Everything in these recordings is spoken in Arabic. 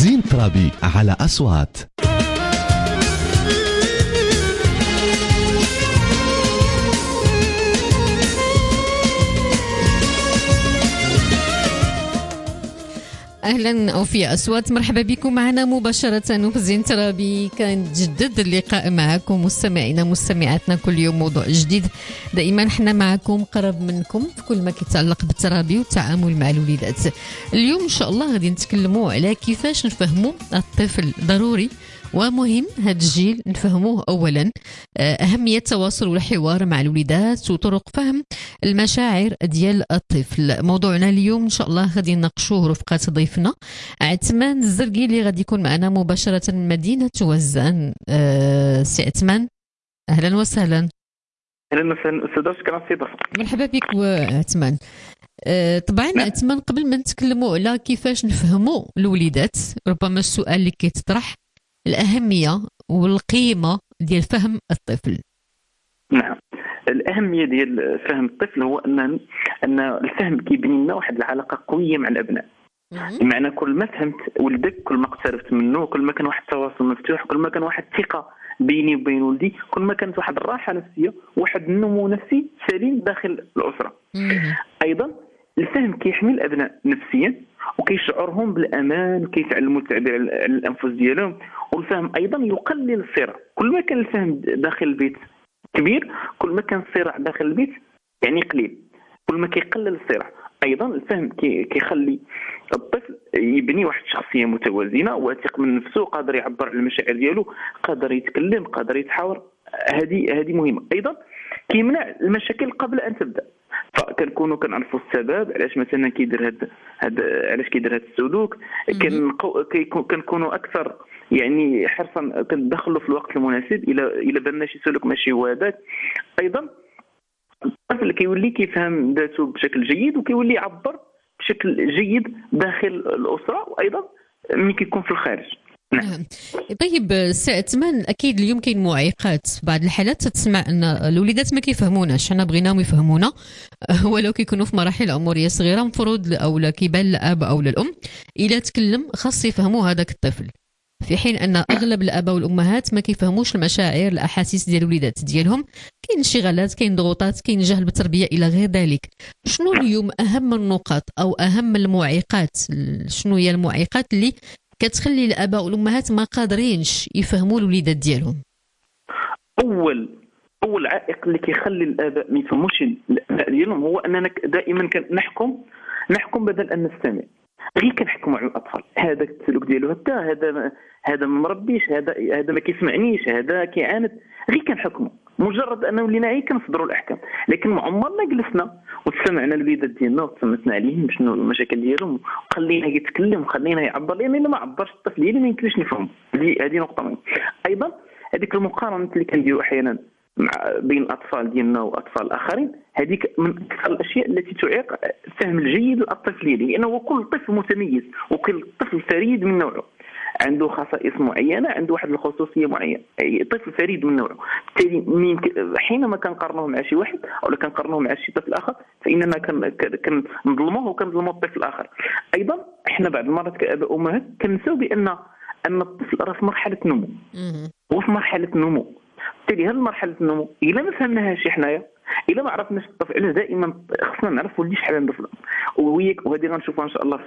زين ترابي على أصوات. أهلا أو في أصوات، مرحبا بكم معنا مباشرة وفي زين ترابي. كنجدد اللقاء معكم مستمعينا مستمعاتنا، كل يوم موضوع جديد. دائما احنا معكم قرب منكم في كل ما يتعلق بالترابي والتعامل مع الوليدات. اليوم إن شاء الله غادي نتكلموا على كيفاش نفهموا الطفل. ضروري ومهم هذا الجيل نفهموه أولا أهمية التواصل والحوار مع الوليدات وطرق فهم المشاعر ديال الطفل. موضوعنا اليوم إن شاء الله غادي نناقشوه رفقة ضيفنا عثمان الزرقي اللي غادي يكون معنا مباشرة من مدينة وزان. سي عثمان، أهلا وسهلا. اهلا وسهلا استاذ، شكرا سيدي. مرحبا بك عثمان. طبعا عثمان، قبل ما نتكلموا على كيفاش نفهموا الوليدات، ربما السؤال اللي كيتطرح الأهمية والقيمة ديال فهم الطفل. نعم، الأهمية ديال فهم الطفل هو أن الفهم كيبني لنا واحد العلاقة قوية مع الأبناء. بمعنى كل ما فهمت ولدك، كل ما اقتربت منه، كل ما كان واحد التواصل مفتوح، كل ما كان واحد الثقة بيني وبين ولدي، كل ما كانت واحد الراحة نفسية، واحد النمو نفسي سليم داخل الأسرة. أيضا الفهم كيحمي الأبناء نفسيا وكيشعرهم بالأمان وكيتعلموا التعبير عن الأنفس ديالهم. والفهم أيضا يقلل الصراع. كل ما كان الفهم داخل البيت كبير، كل ما كان الصراع داخل البيت يعني قليل، كل ما كيقلل الصراع. أيضا الفهم كيخلي الطفل يبني واحد الشخصية متوازنة، واثق من نفسه، قادر يعبر على المشاعر ديالو، قادر يتكلم، قادر يتحاور. هذه مهمة. أيضا كيمنع المشاكل قبل أن تبدأ، فكنكونوا كنعرفوا السبب علاش مثلا كيدير علاش كيدير هذا السلوك. كنكونوا اكثر يعني حرصا، كندخلوا في الوقت المناسب الى بان شي سلوك ماشي هو هذاك. ايضا الطفل كيولي كيفهم ذاته بشكل جيد وكيولي يعبر بشكل جيد داخل الاسره، وايضا ملي كيكون في الخارج. نعم. طيب سي عثمان، اكيد اليوم كاين معيقات. بعض الحالات تسمع ان الوليدات ما كيفهموناش، حنا بغيناهم يفهمونا ولو كيكونوا في مراحل عمريه صغيره. مفروض او لا كيبان للاب او للام الا تكلم خاص يفهموا هذاك الطفل، في حين ان اغلب الاباء والامهات ما كيفهموش المشاعر الاحاسيس ديال الوليدات ديالهم. كاين انشغالات، كاين ضغوطات، كاين جهل بالتربيه الى غير ذلك. شنو اليوم اهم النقط او اهم المعيقات؟ شنو هي المعيقات اللي كتخلي الاباء والامهات ما قادرينش يفهموا الوليدات ديالهم؟ اول عائق اللي كيخلي الاباء ما يفهموش الابناء ديالهم هو اننا دائما نحكم بدل ان نستمع. غير كنحكموا على الاطفال، هذاك السلوك ديالو هذا ما مربيش، هذا ما كيسمعنيش، هذا كيعاند. غير كنحكموا مجرد انه ولينا غير كنصدروا الاحكام، لكن ما عمرنا جلسنا وتسمعنا الوليدات ديالنا وتسمعنا عليهم شنو المشاكل ديالهم وخلينا يتكلم وخلينا يعبر. لان الا ما عبرش الطفل ديالي ما يمكنش نفهم. هذه نقطه مهمه. ايضا هذيك المقارنه اللي كنديروا احيانا بين الاطفال ديالنا واطفال الاخرين، هذيك من اكثر الاشياء التي تعيق الفهم الجيد للطفل ديالي، لانه كل طفل متميز وكل طفل فريد من نوعه، عنده خصائص معينه، عنده واحد الخصوصيه معينه، طفل فريد من نوعه. بالتالي حينما كنقارنوه مع شي واحد او كنقارنوه مع شي طفل اخر، فاننا كنظلموه وكنظلموا الطفل الاخر. ايضا احنا بعض المرات كاباء وامهات كنساو بان الطفل راه في مرحله نمو، وفي مرحله نمو. بالتالي هذه مرحله النمو الا ما فهمناهاش حنايا، الا ما عرفناش الطفل، علاش دائما خصنا نعرف ولدي شحال عنده في العمر. وهذه غنشوفها ان شاء الله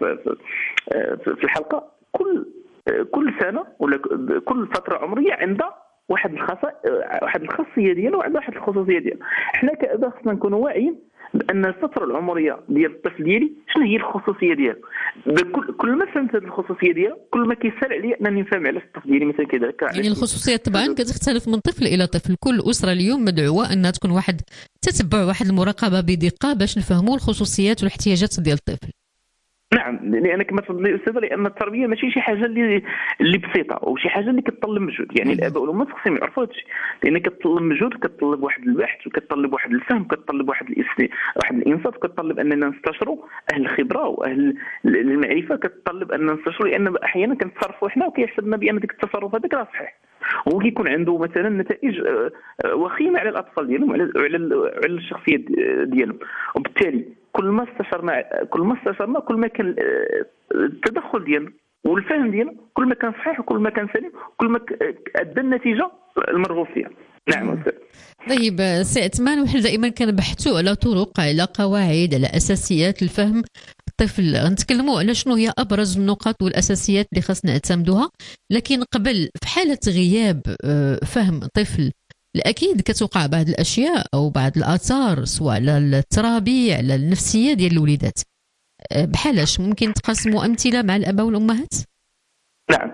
في الحلقه. كل سنه ولا كل فتره عمريه عندها واحد الخاصيه ديالها وعندها واحد الخصوصيه ديالها. حنا كاباء خصنا نكونوا واعيين بان الفتره العمريه ديال الطفل ديالي شنو هي الخصوصيه ديالها. كل ما فهمت هذه الخصوصيه ديالها، كل ما كيسهل عليا انني نفهم علاش الطفل ديالي مثلا كذا. يعني الخصوصيات طبعا كتختلف من طفل الى طفل. كل اسره اليوم مدعوه انها تكون واحد تتبع واحد المراقبه بدقه باش نفهموا الخصوصيات والاحتياجات ديال الطفل. نعم، لان كما تفضلي استاذه، لان التربيه ماشي شي حاجه اللي بسيطه او شي حاجه اللي كتطلب مجهود. يعني الاباء والامهات خصهم يعرفوا هذا الشيء، لان كتطلب مجهود، كتطلب واحد البحث، وكتطلب واحد الفهم، كتطلب واحد الانصات، كتطلب اننا نستشروا اهل الخبره واهل المعرفه، كتطلب ان نستشروا، لان احيانا كنتصرفوا حنا وكيحسبنا بان ذاك التصرف هذاك راه صحيح، وكيكون عنده مثلا نتائج وخيمه على الاطفال ديالهم وعلى الشخصيه ديالهم. وبالتالي كل ما استشرنا كل ما كان التدخل ديالنا والفهم ديالنا كل ما كان صحيح وكل ما كان سليم كل ما ادى النتيجه المرغوب فيها. نعم استاذ. طيب سي عثمان، وحنا دائما كنبحثوا على طرق، على قواعد، على اساسيات الفهم الطفل. غنتكلموا على شنو هي ابرز النقط والاساسيات اللي خاصنا نعتمدوها، لكن قبل في حاله غياب فهم طفل اكيد كتوقع بعض الاشياء او بعض الاثار، سواء على الترابيه على النفسيه ديال الوليدات. بحالاش ممكن تقسموا امثله مع الاباء والامهات؟ نعم.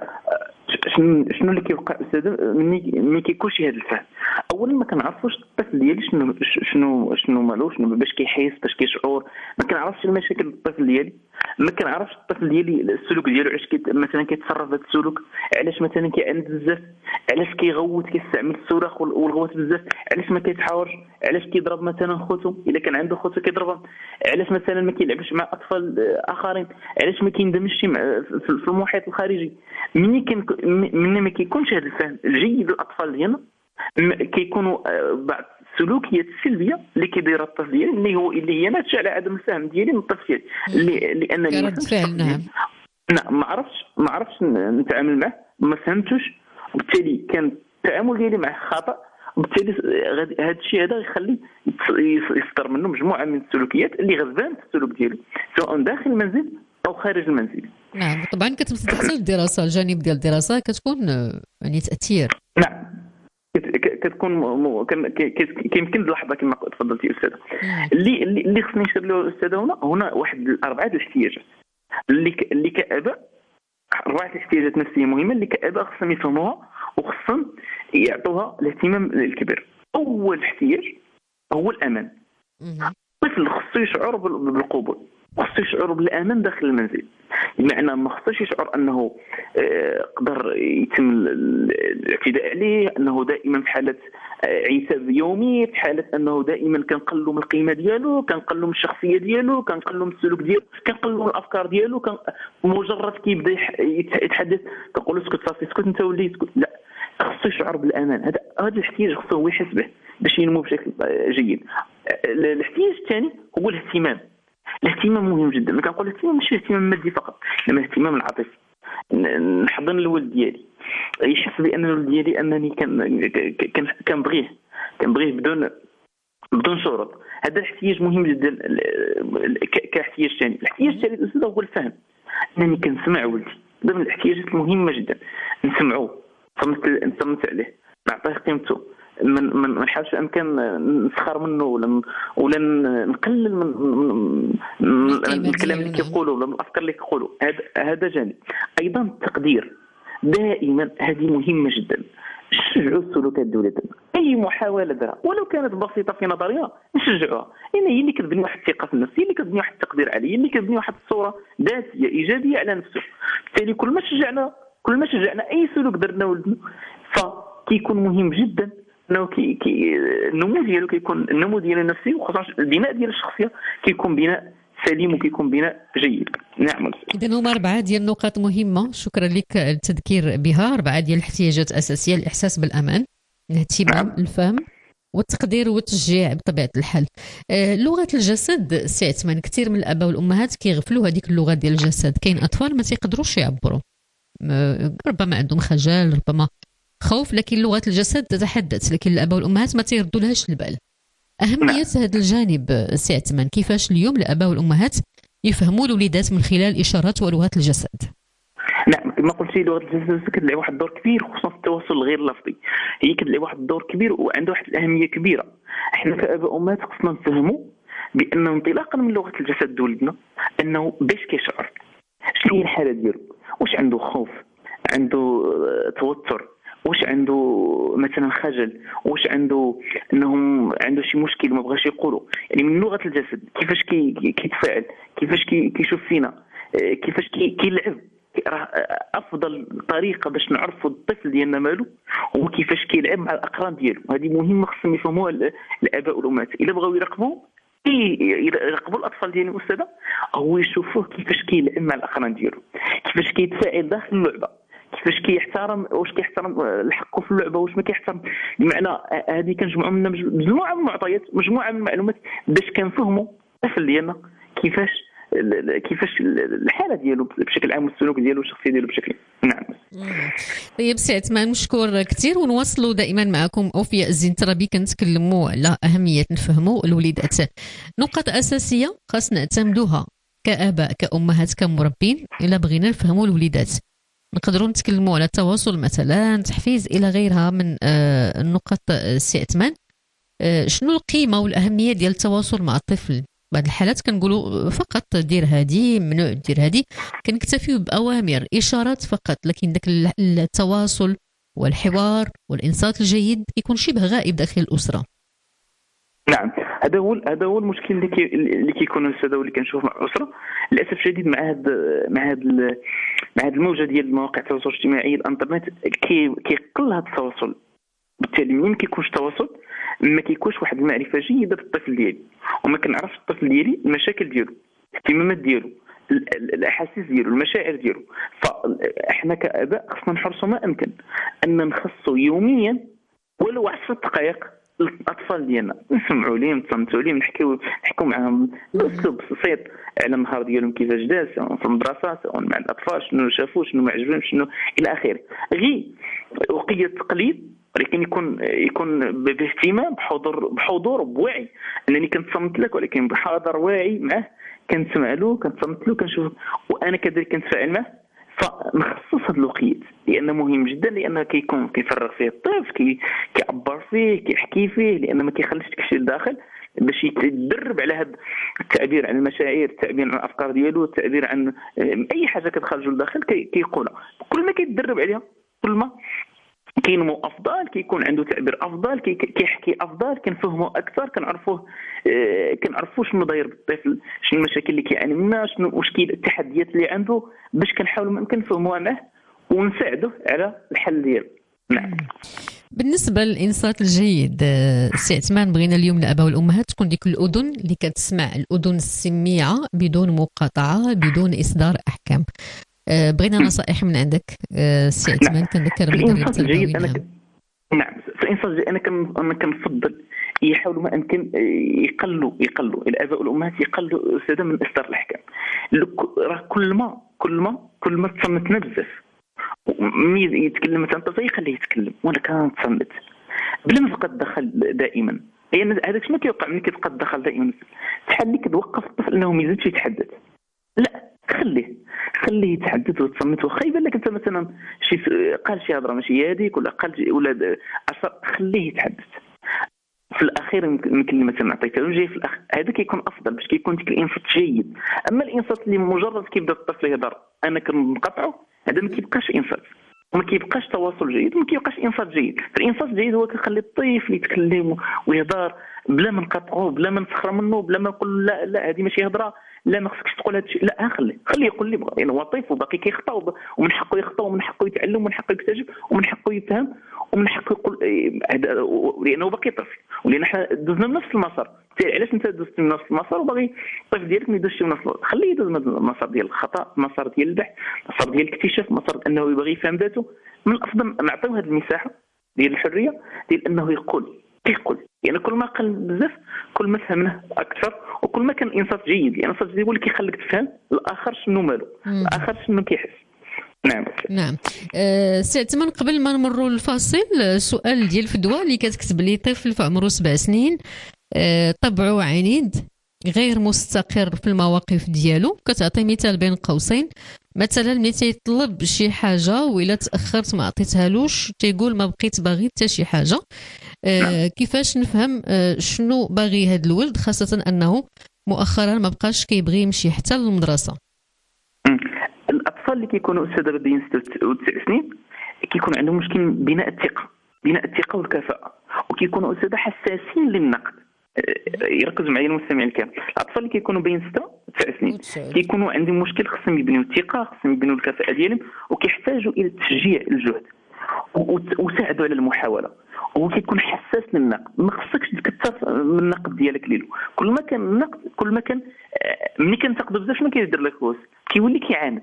شنو اللي كيوقع استاذ ملي كيكون شي هذا الفهم؟ اولا ما كنعرفوش الطفل ديالي شنو مالو، شنو باش كيحس، باش كيشعر. ما كنعرفش المشاكل الطفل ديالي، ما كنعرفش الطفل ديالي السلوك ديالو، علاش مثلا كيتصرف بهذا السلوك، علاش مثلا كيعند بزاف، علاش كيغوت، كيستعمل الصراخ والغوت بزاف، علاش ما كيتحاورش، علاش كيضرب مثلا خوتو الا كان عنده خوتو كيضربهم، علاش مثلا ما كيلعبش مع اطفال اخرين، علاش ما كيندمجش في المحيط الخارجي. من ما كيكونش هذا الفهم الجيد للاطفال ديالنا كيكونوا بعض السلوكيات السلبيه اللي كيديرها الطفل ديالي اللي هي ناتجه على عدم الفهم ديالي من الطفل ديالي، لانني رد فعل. نعم. ما عرفتش نتعامل معه، ما فهمتوش، وبالتالي كان التعامل ديالي معه خطا، وبالتالي هذا الشيء هذا يخلي يصدر منه مجموعه من السلوكيات اللي غزبان في السلوك ديالو سواء داخل المنزل او خارج المنزل. نعم طبعا كتمثل حتى الدراسه، الجانب ديال الدراسه كتكون يعني تاثير. نعم كتكون كيمكن اللحظه كما تفضلتي استاذه. اللي خصني نشير له استاذه هنا واحد 4 الاحتياجات اللي كاباء، 4 احتياجات نفسيه مهمه اللي كاباء خصهم يفهموها وخصهم يعطوها الاهتمام الكبير. اول احتياج هو الامان. الطفل خصو يشعر بالقبول، خصو يشعر بالامان داخل المنزل، بمعنى ما خصوش يشعر انه قدر يتم الاعتداء عليه، انه دائما في حاله عتاب يومي، في حاله انه دائما كنقلوا من القيمه ديالو، كنقلوا من الشخصيه ديالو، كنقلوا من السلوك ديالو، كنقلوا من الافكار ديالو، مجرد كيبدا يتحدث كنقولوا اسكت صافي اسكت انت ولي اسكت. لا، خصو يشعر بالامان. هذا الاحتياج خصو هو يحس به باش ينمو بشكل جيد. الاحتياج الثاني هو الاهتمام. الاهتمام مهم جدا. ما كنقول الاهتمام ماشي اهتمام مادي فقط، انما الاهتمام العاطفي. نحضن الولد ديالي يحس بان الولد ديالي انني كنبغيه بدون شروط. هذا الاحتياج مهم جدا كاحتياج ثاني. الاحتياج الثالث استاذ هو الفهم، انني كنسمع ولدي. هذا من الاحتياجات المهمه جدا، نسمعوه، نصمت عليه، نعطيه قيمته، ما نحاولش امكان نسخر منه ولا نقلل من الكلام اللي كيقولوا ولا من الافكار اللي كيقولوا. هذا جانب. ايضا التقدير دائما هذه مهمه جدا. نشجعوا السلوكات ديالنا، اي محاوله دارها ولو كانت بسيطه في نظرها نشجعوها، لان هي اللي كتبني واحد الثقه في النفس، هي اللي كتبني واحد التقدير عليه، هي اللي كتبني واحد الصوره ذاتيه ايجابيه على نفسه. بالتالي كل ما شجعنا اي سلوك درنا ولدنا فكيكون مهم جدا انه النمو ديالو كيكون النمو ديالو النفسي، وخصوصا البناء ديال الشخصيه كيكون بناء سليم وكيكون بناء جيد. نعم. اذا هما 4 ديال النقاط مهمه، شكرا لك التذكير بها. 4 ديال الاحتياجات الاساسيه: الاحساس بالامان، الاهتمام، نعم. الفهم والتقدير والتشجيع بطبيعه الحال. لغه الجسد سي عثمان، كثير من الاباء والامهات كيغفلوا هذيك اللغه ديال الجسد. كاين اطفال ما تيقدروش يعبروا، ربما عندهم خجل، ربما خوف، لكن لغه الجسد تتحدث، لكن الاباء والامهات ما تيردوا لهاش البال. اهميه هذا الجانب سي عثمان، كيفاش اليوم الاباء والامهات يفهموا الوليدات من خلال الاشارات ولغه الجسد؟ نعم كما قلتي لغه الجسد كتلعب واحد الدور كبير، خصوصا في التواصل الغير لفظي. هي كتلعب واحد الدور كبير وعندها واحد الاهميه كبيره. احنا كاباء وامهات خصنا نفهموا بان انطلاقا من لغه الجسد ديال ولدنا انه باش كيشعر، شنو هي الحاله ديالو، واش عنده خوف، عنده توتر، واش عنده مثلا خجل، واش عنده عنده شي مشكل ما بغاش يقوله. يعني من لغه الجسد كيفاش كيتفاعل، كيفاش كيشوف فينا، كيفاش كيلعب. راه افضل طريقه باش نعرفوا الطفل ديالنا مالو هو كيفاش كيلعب مع الاقران ديالو. هذه مهمه خصهم يفهموها الاباء والامهات. الا بغاو يراقبوا الاطفال ديالهم استاذه، هو يشوفوه كيفاش كيلعب مع الاقران ديالو، كيفاش كيتفاعل داخل اللعبه، كيفاش كيحترم، واش كيحترم الحق في اللعبه، واش ما كيحترم. بمعنى هذه كنجمعوا منها مجموعه من المعطيات، مجموعه من المعلومات باش كنفهموا الطفل ديالنا كيفاش كيفاش الحاله ديالو بشكل عام والسلوك ديالو الشخصي ديالو بشكل. نعم. طيب سي عثمان، مشكور كثير، ونواصلوا دائما معكم أوفياء الزنتربي كنتكلموا على أهمية نفهموا الوليدات نقط أساسية خاص نعتمدوها كآباء كأمهات كمربين إلا بغينا نفهموا الوليدات. نقدروا نتكلموا على التواصل مثلا، تحفيز إلى غيرها من النقط. سي عثمان، شنو القيمة والأهمية ديال التواصل مع الطفل؟ بعض الحالات كنقولوا فقط دير هادي، ممنوع دير هادي، كنكتفيو بأوامر إشارات فقط، لكن داك التواصل والحوار والإنصات الجيد يكون شبه غائب داخل الأسرة. نعم، هذا هو المشكل اللي كيكون هذا واللي كنشوف مع الاسره للاسف الشديد. مع هاد الموجه ديال مواقع التواصل الاجتماعي الانترنت كيقل هذا التواصل، بالتالي ملي ما كيكونش تواصل ما كيكونش واحد المعرفه جيده بالطفل ديالي، وما كنعرفش الطفل ديالي المشاكل ديالو، الاهتمامات ديالو، الاحاسيس ديالو، المشاعر ديالو. فاحنا كاباء خصنا نحرصوا ما امكن ان نخصصوا يوميا ولو 10 دقائق الاطفال ديالنا، نسمعوا لهم، نتصنتوا لهم، نحكيو معهم باسلوب بسيط على النهار ديالهم كيفاش داز في المدرسه، سواء مع الاطفال شنو شافوا، شنو ما عجبهم، شنو الى اخره. غير وقيه تقليد، ولكن يكون باهتمام، بحضور بوعي، انني كنتصنت لك ولكن بحاضر واعي معه، كنسمع له، كنتصنت له، كنشوف، وانا كذلك كنتفاعل معه. فنخصص هذه الوقيت لانه مهم جدا، لانه كيفرغ فيه الطفل، كيعبر فيه، كيحكي فيه، لانه ما كيخليش داكشي لداخل باش يتدرب على هذا التعبير عن المشاعر، التعبير عن الافكار ديالو، التعبير عن اي حاجه كتخرجوا لداخل كيقولها. كل ما كيتدرب عليها كل ما كينمو افضل، كيكون عنده تعبير افضل، كيحكي افضل، كنفهمه اكثر، كنعرفوا شنو داير بالطفل، شنو المشاكل اللي كيعاني منها، شنو مشكل التحديات اللي عنده، باش كنحاولوا ممكن نفهموها معه ونساعده على الحل ديالو. نعم. بالنسبة للإنصات الجيد سي عثمان، بغينا اليوم الآباء والأمهات تكون ديك الأذن اللي كتسمع، الأذن السميعة بدون مقاطعة، بدون إصدار أحكام. بغينا نصائح من عندك سي عثمان. كنذكر الإنصات الجيد نعم، في الإنصات الجيد أنا كنفضل يحاولوا ما أمكن يقلوا الآباء والأمهات يقلوا استخدام من إصدار الأحكام. راه كل ما تصنتنا بزاف، ملي يتكلم مثلا طفل خليه يتكلم وانا كنتصنت بلا ما تبقى تدخل دائما. هذاك شنو كيوقع ملي كتبقى تدخل دائما؟ بحال اللي كتوقف الطفل انه ما يزيدش يتحدث. لا، خليه يتحدث وتصنت، واخا يبان لك انت مثلا قال شي هضره ماشي هذيك، ولا قال ولا خليه يتحدث. في الاخير يمكن لي مثلا عطيته جاي في الاخر، هذا كيكون افضل باش كيكون ديك الانصات جيد. اما الانصات اللي مجرد كيبدا الطفل يهضر انا كنقطعه، هذا ما كيبقاش انصات، وما كيبقاش تواصل جيد، وما كيبقاش انصات جيد. الانصات الجيد هو كيخلي الطفل يتكلم ويهضر بلا ما نقاطعوه، بلا ما نسخر منه، بلا ما نقول لا هذه ماشي هضره، لا ما خصكش تقول هذا الشيء، لا خليه يقول اللي بغا، يعني هو طيف وباقي كيخطا، ومن حقه يخطا، ومن حقه يتعلم، ومن حقه يكتشف، ومن حقه يفهم، ومن حقه يقول لانه باقي طفل، ولان حنا دوزنا نفس المسار. علاش انت دوزت من نفس المسار وباغي الطفل ديالك ما يدوزش من نفس المسار؟ خليه يدوز من المسار ديال الخطا، المسار ديال البحث، المسار ديال الاكتشاف، مسار انه يبغي يفهم ذاته. من الافضل نعطيو هذه المساحه ديال الحريه ديال انه يقول، يعني كل ما قل بزاف كل ما فهمناه اكثر، وكل ما كان الانصات جيد. يعني الانصات جيد هو اللي كيخليك تفهم الاخر شنو مالو، الاخر شنو كيحس. نعم. سي عثمان، قبل ما نمروا للفاصل، سؤال ديال فدوى اللي كتكتب لي طفل في عمره 7 سنين، طبعه عنيد، غير مستقر في المواقف ديالو. كتعطي مثال بين قوسين، مثلا ملي تيطلب شي حاجه وإلا تاخرت ما عطيتهالوش تيقول ما بقيت باغي حتى شي حاجه. كيفاش نفهم شنو باغي هاد الولد، خاصه انه مؤخرا ما بقاش كيبغي يمشي حتى للمدرسه؟ الاطفال اللي كيكونوا استاذ بين 6 و9 سنين كيكون عندهم مشكل بناء الثقه والكفاءه، وكيكونوا استاذ حساسين للنقد. يركزوا معايا المستمعين الكرام، الاطفال اللي كيكونوا بين 6 و 9 سنين كيكونوا عندهم مشكل، خصهم يبنيو الثقه، خصهم يبنيو الكفاءه ديالهم، وكيحتاجوا الى تشجيع الجهد وساعدوا على المحاوله. هو كيكون حساس للنقد، ما خصكش تكثر من النقد ديالك ليلو. كل ما كان النقد كل ما كان ملي كنتقدوا بزاف ما كيدير لك واس، كيولي كيعاند،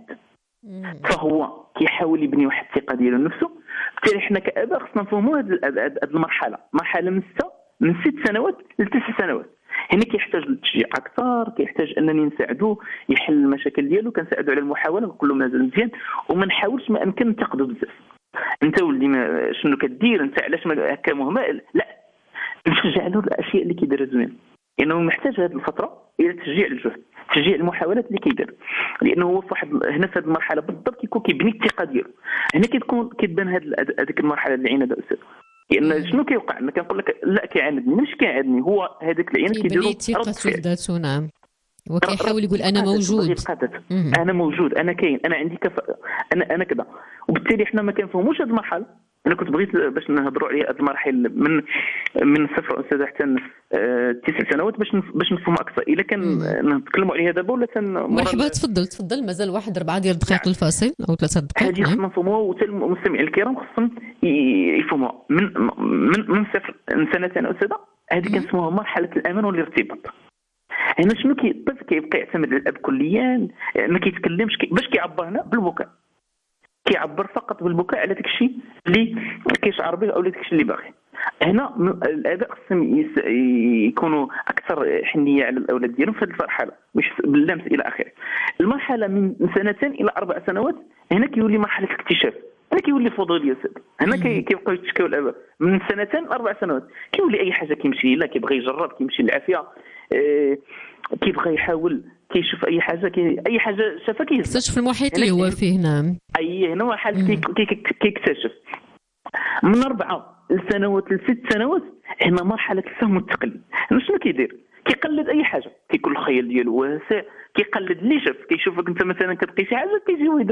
فهو كيحاول يبني واحد الثقه ديالو نفسه. بالتالي حنا كاباء خصنا نفهموا هذه المرحله، مرحله من 6 سنوات ل 9 سنوات. هنا كيحتاج للتشجيع اكثر، كيحتاج انني نساعدوه يحل المشاكل ديالو، كنساعدو على المحاوله، نقول له مازال مزيان، وما نحاولش ما امكن ننتقدو بزاف. انت ولدي شنو كدير انت، علاش ما هكا مهمل؟ لا، نشجع له الاشياء اللي كيديرها زوين، لانه محتاج هذه الفتره الى تشجيع الجهد، تشجيع المحاولات اللي كيدير، لانه هو في واحد هنا في هذه المرحله بالضبط كيكون كيبني الثقه ديالو. هنا كتبان هذيك المرحله اللي عينا استاذ، لان شنو كيوقع؟ انا كنقول لك لا كيعاندني، ماشي كيعاندني، هو هذاك العين كيديروا ثقة في ذاته. نعم، وكيحاول يقول انا موجود، انا موجود، انا كاين، انا عندي كفاءه، انا كذا. وبالتالي احنا ما كنفهموش هذه المرحله. انا كنت بغيت باش نهضروا على هذه المراحل من صفر استاذ حتى 9 سنوات باش نفهموا اكثر. الا كان نتكلموا عليها دابا ولا مرحبا، تفضل مازال واحد 4 ديال الدقائق للفاصل او 3 دقائق. هذه خصنا نفهموها، وحتى المستمعين الكرام خصهم يفهموها من صفر سنتين استاذ. هذه كنسموها مرحله الامان والارتباط. هنا شنو الطفل كيبقى يعتمد على الاب كليا، ما كيتكلمش، باش كيعبر هنا بالبكاء، كيعبر فقط بالبكاء على داك الشيء اللي كيشعر به او داك الشيء اللي باغي. هنا الاباء خصهم يكونوا اكثر حنيه على الاولاد ديالهم في هذه المرحله، مش باللمس الى اخره. المرحله من 2 الى 4 سنوات هنا كيولي مرحله الاكتشاف، هنا كيولي فضوليه سيد. هنا كيبقاو يتشكاو الاباء من 2 ل 4 سنوات، كيولي اي حاجه كيمشي لا كيبغي يجرب، كيمشي للعافيه، كيبغى يحاول، كيشوف اي حاجه اي حاجه شافها كيكتشف المحيط اللي هو فيه. نعم، هنا مرحله كيكتشف. من 4 سنوات ل 6 سنوات هنا مرحله الفهم والتقليد. شنو كيدير؟ كيقلد اي حاجه، كيكون الخيال ديالو واسع، كيقلد اللي شاف، كيشوفك انت مثلا كتبقي شي حاجه كيجي هو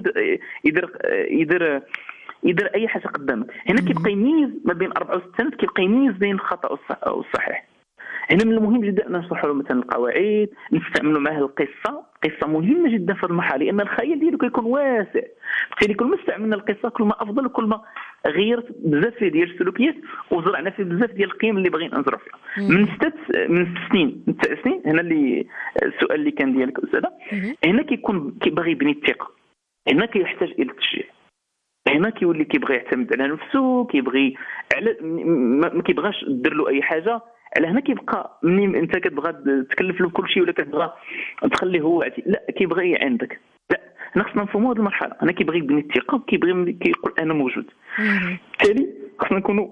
يدير اي حاجه قدامك. هنا كيبقى يميز ما بين 4 و 6 سنوات، كيبقى يميز بين الخطا والصحيح. هنا من المهم جدا ان نشرحوا له مثلا القواعد، نستعملوا معه قصه مهمه جدا في المرحله، لان الخيال ديالو كيكون واسع. بالتالي كل ما استعملنا القصه كل ما افضل، وكل ما غيرت بزاف ديال السلوكيات وزرعنا فيه بزاف ديال القيم اللي باغيين نزرعوا فيها. من 6 سنين من 9 سنين هنا اللي السؤال اللي كان ديالك استاذه، هنا كيبغي يبني الثقه، هنا كيحتاج الى التشجيع، هنا كيولي كيبغي يعتمد على نفسه، كيبغي على ما كيبغاش دير له اي حاجه. على هنا كيبقى منين انت كتبغى تكلف له كل شيء ولا كتبغى تخليه هو عادي، لا كيبغي عندك. لا، هنا خصنا نفهموا هذه المرحله. انا كيبغي يبني الثقه، كيبغي كيقول انا موجود. بالتالي خصنا نكونوا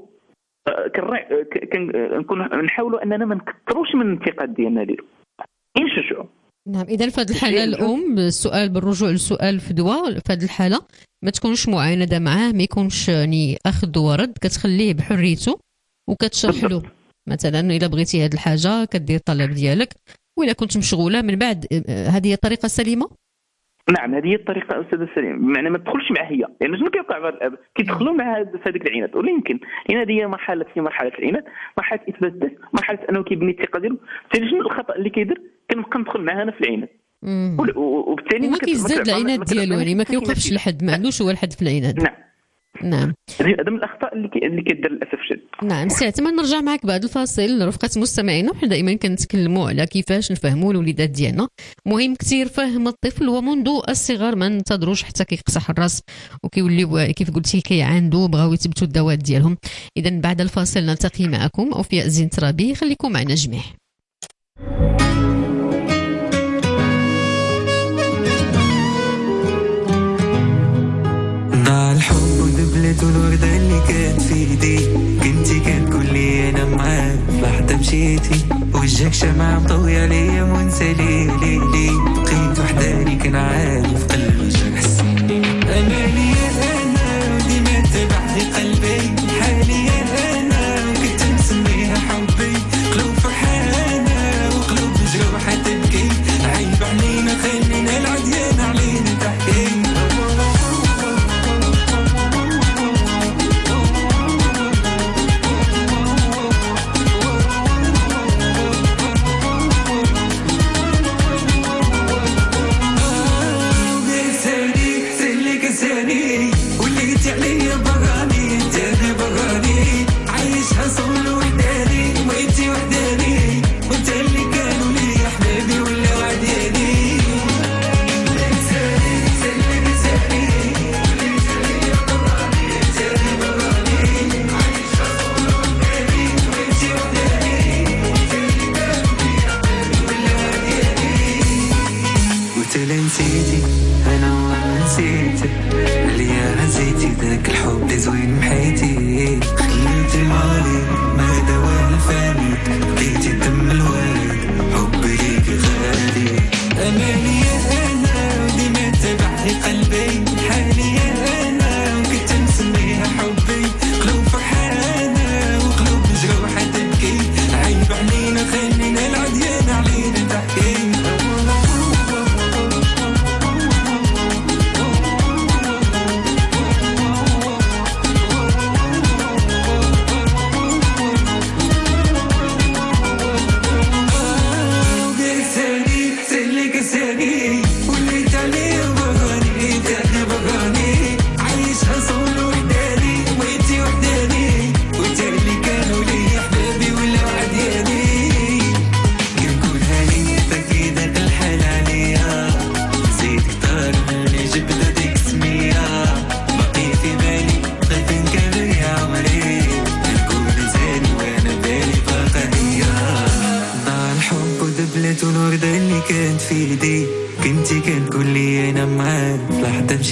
نحاولوا اننا ما نكثروش من الانتقاد ديالنا له، نشجعوا. نعم، اذا في هذه الحاله الام السؤال بالرجوع للسؤال فدوى، في هذه الحاله ما تكونش معانده معاه، ما يكونش يعني اخذ ورد، كتخليه بحريته وكتشرح له مثلا الا بغيتي هذه الحاجه كدير الطلب ديالك، والا كنت مشغوله من بعد. هذه هي الطريقه السليمه. نعم، هذه هي الطريقه استاذ السليم، بمعنى ما تدخلش معها هي، لان يعني شنو كيوقع بعض الاب كيدخلوا مع في هذيك العينات، ولا يمكن لان هذه هي مرحله العينات، مرحله اثبات الذات، مرحله انه كيبني الثقه ديالو. بالتالي شنو الخطا اللي كيدير؟ كنبقى ندخل معاه انا في العينات، وبالتالي ما كيزداد العينات ديالو، يعني ما كيوقفش لحد، ما عندوش هو الحد في العينات. نعم، هذا من الاخطاء اللي كيدير للاسف الشديد. نعم، ساعتما نرجع معك بعد الفاصل. رفقه مستمعينا، وحنا دائما كنتكلموا على كيفاش نفهموا الوليدات ديالنا. مهم كثير فهم الطفل ومنذ الصغر، ما ننتظروش حتى كيقصح الراس وكيوليو كيف قلتي كيعاندوا بغاو يثبتوا الذوات ديالهم. اذا بعد الفاصل نلتقي معكم اوفياء زينترابي، خليكم معنا جميع. الوردة اللي كانت في ايدي كنتي كتقول لي انا معاك لحظة مشيتي، وجهك شمعة مضوية ليا وانسى لي بقيت وحداني كنعاني في قلب وجهك حسيني. انا ليا انا وديما تبع لي قلبي حالي انا، وكنت مسميها حبي قلوب فرحانة وقلوب مجروحة تبكي، عيب علينا خلينا العديان علينا تحكي.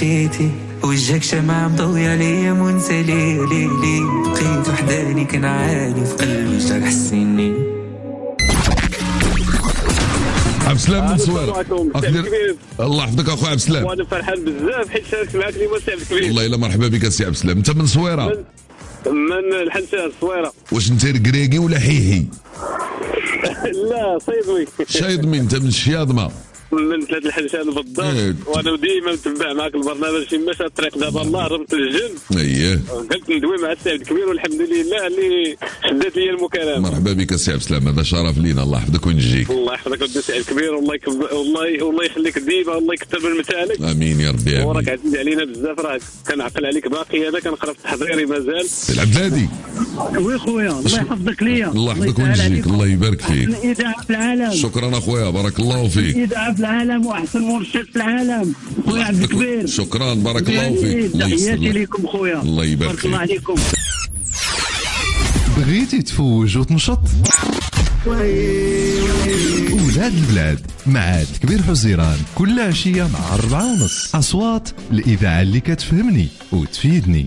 مشيتي وجهك شمعة مضوية ليا منسى لي بقيت وحداني كنعاني في قلبي جرح السنين. عبد السلام من صويرة. الله يحفظك اخويا عبد السلام. وانا فرحان بزاف حيت شاركت معك اليوم السي عبد الكبير. والله الا مرحبا بك السي عبد السلام. انت من صويرة؟ من الحنشاش صويرة. واش انت ركراكي ولا حيحي؟ لا صيدوي. شايضمي. انت من الشياضمه؟ من ثلاث الحنشان بالضبط. وانا ديما متبع معك البرنامج في مشى الطريق دابا الله رمت الجن. اييه قلت ندوي مع السي عبد الكبير والحمد لله اللي شدت لي المكالمه. مرحبا بك السي عبد السلام. هذا شرف لينا. الله يحفظك وينجيك. الله يحفظك السي عبد الكبير. والله يخليك ديما. الله يكثر من متاعك. امين يا ربي. وراك عزيز علينا بزاف. راه كنعقل عليك باقي. انا كنقرا في التحضيري مازال. سي العبادي. وي خويا الله يحفظك ليا. الله يحفظك وينجيك. الله يبارك فيك. اذاعه في العالم. شكرا اخويا بارك الله فيك. اذاعه في العالم واحسن مرشد في العالم خويا عبد الكبير. شكرا بارك الله فيك. تحياتي لكم خويا. الله يبارك فيك. الله عليكم. بغيتي تفوج وتنشط؟ ولاد البلاد مع كبير حزيران كل عشية مع 4:30. أصوات الإذاعة اللي كتفهمني وتفيدني.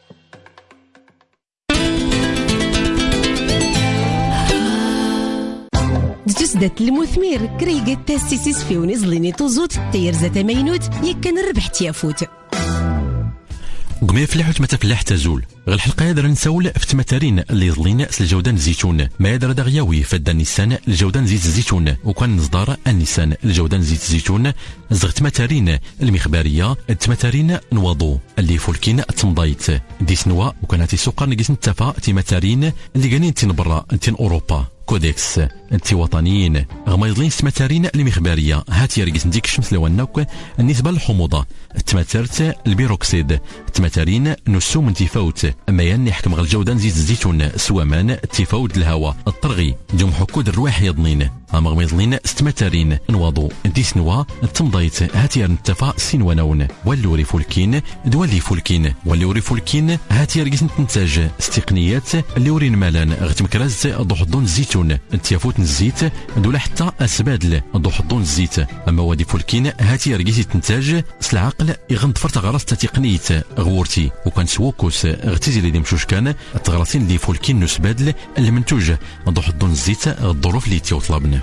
تسدت المثمير كريقة تاسيسيس في ونزليني توزوت تير زات مينوت يكن ربح تيافوت قمي فلاحوت متى فلاح تزول غير الحلقه يقدر نسول في تماتارين اللي يظلين الجودان الزيتون ما يقدر دغياوي فدا النيسان الجودان زيت الزيتون وكان نصدر النيسان الجودان زيت الزيتون زغت تماتارين المخباريه التماتارين نواضو اللي فولكين تمضايت دي سنوا وكانت سوق نقيس نتفا تماتارين اللي كانين تين برا تين اوروبا كودكس انتي وطنيين غما يظلين تماتارين المخباريه هات يرقس نديك الشمس لوناك النسبه للحموضه تماترت البيروكسيد تماتارين نسو من تفاوت اما يعني حكم غير الجوده نزيد الزيتون سوامان تفاوت الهواء الطرغي دوم حكود الرواح يضنين اما غما يظلين ستماتارين نواضو ديس نوا تمضيت هات يرنتفا سينوانون واللوري فولكين دوالي فولكين واللوري فولكين هات يرقس نتنتاج استقنيات اللوري مالان غتمكراز ضحضون الزيتون تيافوت الزيت دولا حتى اسبادل ضحضون الزيت اما وادي فولكين هات يرقس تنتاج العقل يغنضفر تغرس تقنيه غورتي وكان سوكوس اغتزي لي مشوش كان التغرسين اللي فولكين نسبادل المنتوج ضحضون الزيت الظروف اللي تيوطلبنا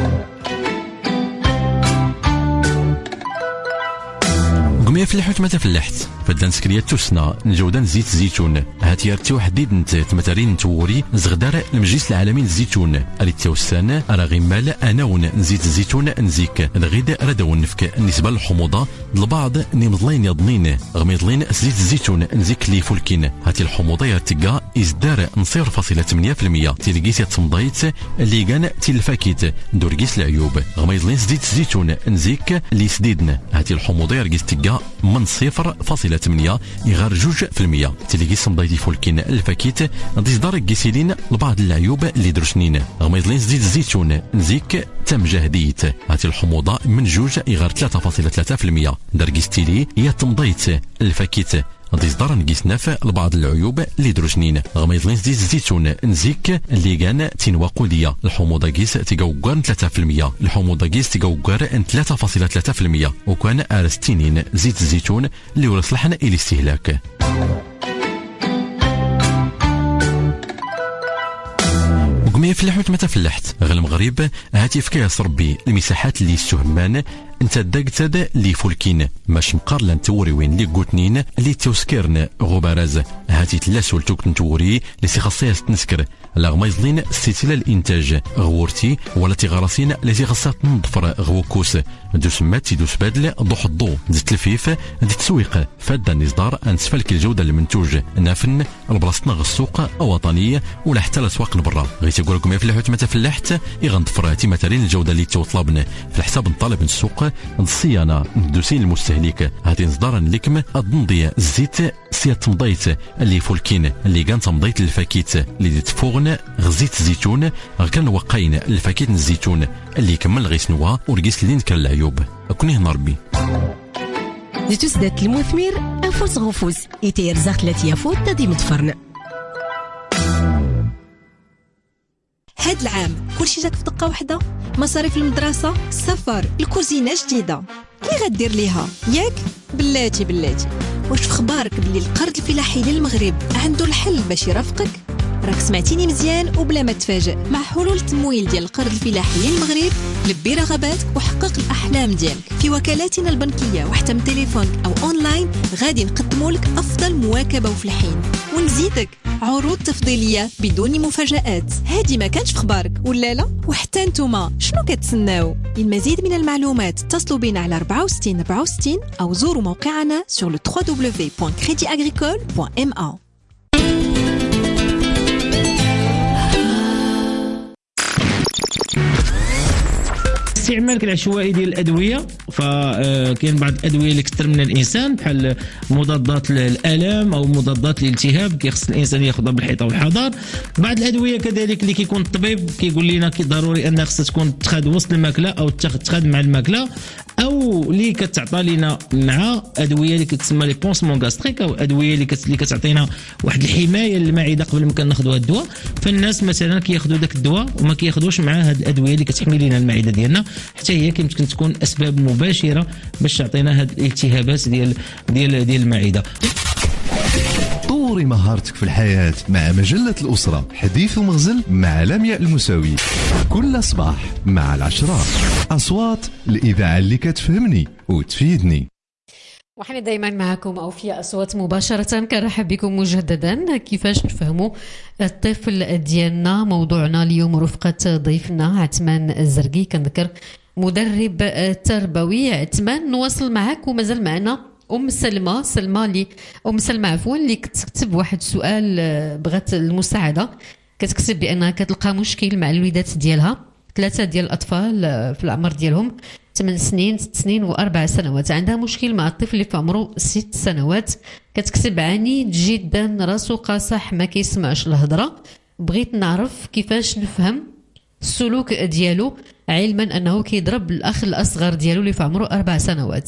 قمي فلاحوت متى فلاحت فدان سكريات توسنا نجودان زيت الزيتون هات يرتي وحديد نت تماتارين توري زغدار المجلس العالمي للزيتون الي تيوسان راه غيمال اناون نزيت الزيتون نزيك غيد ردو نفك النسبه للحموضه البعض نمضلين يضنين غميضلين زيت الزيتون نزيك لي فولكين هاتي الحموضه يرتقا ازدار نصير فاصله 8% تلقيس تمضيت اللي كان تلفاكيت دورقيس العيوب غميضلين زيت الزيتون نزيك اللي سديدن هاتي الحموضه يرقيس تقا من 0.8 يغار 2% تلقي صمضايتي فولكين الفاكيت ديصدار كيسيلين لبعض العيوب اللي درسنين غميضلين زيت الزيتون نزيك تم جهديت هاتي الحموضه من 2 يغار 3.3% دركيستيلي هي تمضيت الفاكيت ديصدار نقيس ناف لبعض العيوب اللي دروسنين غميضلين زيت الزيتون نزيك اللي كان تنواقوديه الحموضه كيس تيقوكار 3% الحموضه كيس تيقوكار 3.3% وكان ارستينين زيت الزيتون اللي ورصلحنا الى الاستهلاك وقمي فلاحوت متى فلاحت غير المغرب هاتي فكاس ربي المساحات اللي يستهمان انت داكتاد لي فولكين ماش مقار لان توري وين لي قوتنين اللي توسكرن غبراز هاتي تلاسول توك نتوري لي سي خاصيه تنسكر لا غميزلين سلسله الانتاج غورتي ولا تيغراسين لي سي خاصها تنظفر غوكوس دوس مات دوس بادل ضوح الضو زيت الفيف دي تسويق فادا نصدار انسفلك الجوده المنتوج نافن البلاصتنا السوق وطنيه ولا حتى الاسواق البرا غير تيقول لكم في الحوت متى فلاحت يغنضفر تماترين الجوده اللي توطلبن في الحساب نطالب السوق الصيانه دوسين المستهلك هاتي نصدار لكم الضنضيه الزيت سيات تمضيت اللي فولكين اللي كان تمضيت الفاكيت اللي تفوغن غزيت الزيتون كان وقاين الفاكيت الزيتون اللي كمل غيس نوا ورقيس اللي نكر العيوب كوني هنا ربي دي تسدات المثمير انفوس غفوس يتير زاخت لا تيافوت تدي متفرن هاد العام كلشي جاك في دقه واحده، مصاريف المدرسه، السفر، الكوزينه جديده، كي غدير ليها ياك؟ بلاتي واش في خبارك بلي القرض الفلاحي للمغرب عنده الحل باش يرافقك؟ راك سمعتيني مزيان وبلا ما تفاجئ. مع حلول التمويل ديال القرض الفلاحي للمغرب لبي رغباتك وحقق الاحلام ديالك في وكالاتنا البنكيه وحتى من تليفونك او اونلاين. غادي نقدموا لك افضل مواكبه وفي الحين، ونزيدك عروض تفضيليه بدون مفاجآت. هادي ما كانش في خبارك ولا لا؟ وحتى نتوما شنو كتسناو؟ للمزيد من المعلومات اتصلوا بنا على 64 64 او زوروا موقعنا sur le www.creditagricole.ma. استعمالك العشوائي ديال الادويه، فكاين بعض الادويه اللي كثر من الانسان بحال مضادات الالام او مضادات الالتهاب كيخص الانسان ياخذها بالحيطه والحذر. بعض الادويه كذلك اللي كيكون الطبيب كيقول لنا ضروري انها خصها تكون تاخذ وسط الماكله او تاخذ مع الماكله، او اللي كتعطى لنا مع ادويه اللي كتسمى لي بونسمون غاستريك او ادويه اللي كتعطينا واحد الحمايه للمعده قبل ما كناخذوا الدواء. فالناس مثلا كياخذوا داك الدواء وما كياخذوش مع هاد الادويه اللي كتحمي لنا المعده ديالنا، حتى هي يمكن تكون اسباب مباشره باش تعطينا هاد الالتهابات ديال المعده. طوري مهارتك في الحياة مع مجلة الأسرة حديث ومغزل مع لمياء المساوي كل صباح مع 10 أصوات الإذاعة اللي كتفهمني وتفيدني. وحنا دائما معكم أوفياء أصوات مباشرة. كنرحب بكم مجددا. كيفاش نفهموا الطفل ديالنا؟ موضوعنا اليوم رفقة ضيفنا عثمان الزرقي، كنذكر مدرب تربوي. عثمان نواصل معك ومازال معنا أم سلمى اللي كتكتب واحد السؤال، بغات المساعدة. كتكتب بأنها كتلقى مشكل مع الوليدات ديالها، 3 ديال الأطفال في العمر ديالهم 8 سنين 6 سنين و4 سنوات. عندها مشكل مع الطفل اللي في عمره 6 سنوات. كتكتب عنيد جدا، راسو قاصح، ما كيسمعش الهضرة. بغيت نعرف كيفاش نفهم السلوك ديالو، علما أنه كيضرب الأخ الأصغر ديالو اللي في عمره 4 سنوات.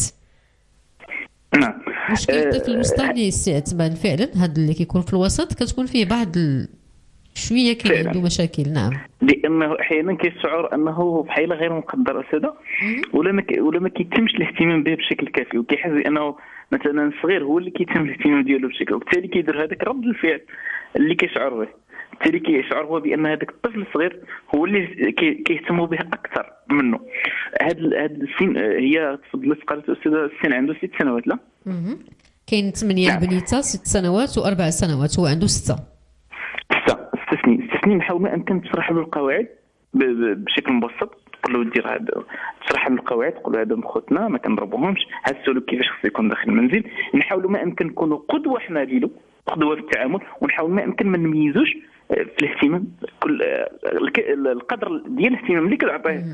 نعم، مشكل الطفل المستعني استعتبان فعلا هذا اللي كيكون في الوسط كتكون فيه بعض شويه كاين عنده مشاكل. نعم، لانه احيانا كيشعر انه بحال غير مقدر اساده ولا ما كيتمش الاهتمام به بشكل كافي، وكيحس بانه مثلا الصغير هو اللي كيتم الاهتمام ديالو بشكل، وبالتالي كيدير هذاك رد الفعل اللي كيشعر به. بالتالي كيشعر هو بان هذاك الطفل الصغير هو اللي كيهتموا به اكثر منه. هذا السن هي تفضلت قالت الاستاذه السن عنده 6 سنوات. لا كاين 8 البنيته 6 سنوات و4 سنوات، هو عنده 6 سنين. نحاول ما امكن تشرح له القواعد بشكل مبسط، تقول له دير هذا، تشرح له القواعد، تقول له هذا خوتنا ما كنضربوهمش، هذا السلوك كيفاش خصو يكون داخل المنزل. نحاول ما امكن نكونوا قدوه حنا له، قدوه في التعامل، ونحاول ما امكن ما نميزوش في الاهتمام. كل القدر ديال الاهتمام اللي كتعطيه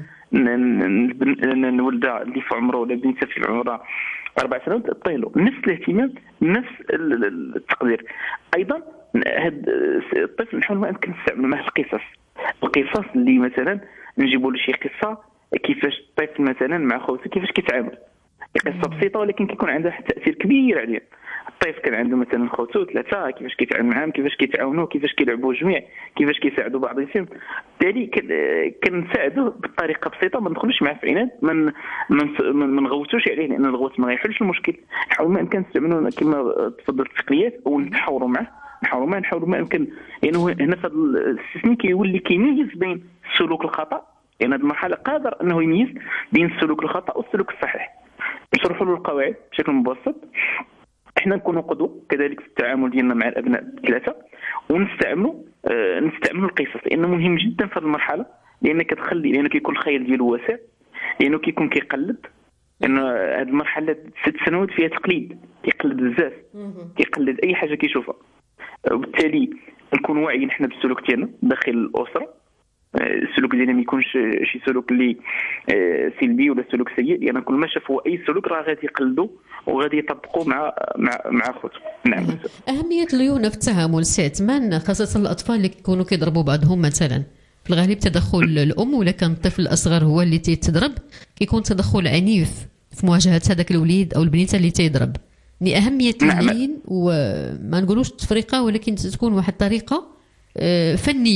الولده اللي في عمره ولا بنته في عمرها 4 سنوات تعطيه له نفس الاهتمام، نفس التقدير. ايضا هذا الطفل نحاول ما امكن نستعمل معه القصص اللي مثلا نجيبوا له شي قصه كيفاش الطفل مثلا مع خوته كيفاش كيتعامل. قصه بسيطه ولكن كيكون عندها تاثير كبير عليه. الطفل كان عنده مثلا خوته 3، كيفاش كيتعامل معاهم، كيفاش كيتعاونوا، كيفاش كيلعبوا جميع، كيفاش كيساعدوا بعضهم. بالتالي كنساعدوه بطريقه بسيطه، ما ندخلوش معاه في عناد، ما نغوتوش عليه، لان الغوت ما يحلش المشكل. نحاول ما امكن نستعملوا كما تفضل التقنيات ونحاوروا معاه، نحاولوا ما امكن. يعني هنا في هذا السن كيولي كيميز بين السلوك الخطا، يعني هذه المرحله قادر انه يميز بين السلوك الخطا والسلوك الصحيح. نشرحوا له القواعد بشكل مبسط، احنا نكونوا قدوه كذلك في التعامل ديالنا مع الابناء 3، ونستعملوا القصص، لانه مهم جدا في هذه المرحله، لانه كيكون الخيال ديالو واسع، لانه كيكون كيقلد. لانه هذه المرحله 6 سنوات فيها تقليد، كيقلد بزاف، كيقلد اي حاجه كيشوفها. وبالتالي نكون واعيين حنا بالسلوك ديالنا داخل الاسره. السلوك ديالنا ما يكونش شي سلوك اللي سلبي ولا سلوك سيء، لان كل ما شافوا اي سلوك راه غادي يقلدوا وغادي يطبقوا مع خوته. نعم. اهميه الليونه في التعامل سي عثمان، خاصه الاطفال اللي كيكونوا كيضربوا بعضهم مثلا، في الغالب تدخل الام، ولا كان الطفل الاصغر هو اللي تيتضرب كيكون تدخل عنيف في مواجهه هذاك الوليد او البنيته اللي تيضرب. لأهمية اللين، وما نقولوش تفرقة، ولكن تكون واحد الطريقة فنية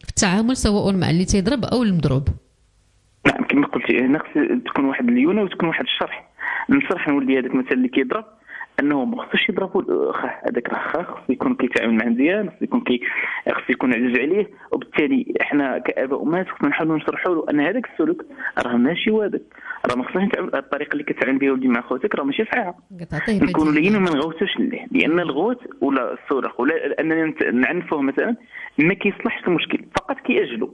في التعامل سواء مع اللي تيضرب او المضروب. نعم كما قلت ناقص تكون واحد الليونه وتكون واحد الشرح. نصرح نولي هذاك مثلا اللي كيضرب انه ما خصوش يضربوا خاه، هذاك راه خاه خصو يكون كيتعامل مع مزيان، خصو يكون عزيز عليه. وبالتالي احنا كاباء وامهات خصنا نحاولوا نشرحوا له ان هذاك السلوك راه ماشي هذاك، راه ما خصناش نتعامل الطريقه اللي كتعامل بها ولدي مع خوتك راه ماشي صحيحه. نكونوا لينا ما نغوتوش ليه، لان الغوت ولا الصراخ ولا اننا نعنفوه مثلا ما كيصلحش المشكل، فقط كيأجلوا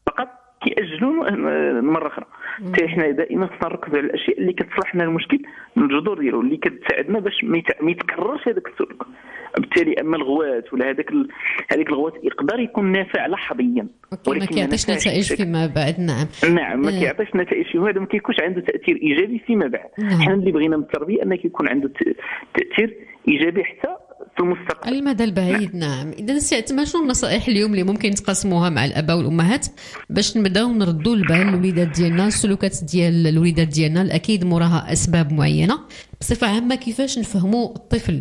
مره اخرى. احنا دائما خصنا نركزوا على الاشياء اللي كتصلح لنا المشكل من الجذور ديالو، اللي كتساعدنا باش ما يتكررش هذاك السلوك. بالتالي اما الغوات ولا هذيك الغوات يقدر يكون نافع لحظيا ولكن ما كيعطيش نتائج فيما بعد. نعم ما كيعطيش نتائج فيما بعد، ما كيكونش عنده تاثير ايجابي فيما بعد. حنا اللي بغينا من التربيه انه يكون عنده تاثير ايجابي حتى في المستقبل المدى البعيد. نعم. اذا سي عثمان شنو النصائح اليوم اللي ممكن تقاسموها مع الاباء والامهات باش نبداو نردوا البال الوليدات ديالنا، السلوكات ديال الوليدات ديالنا اكيد موراها اسباب معينه، بصفه عامه كيفاش نفهموا الطفل؟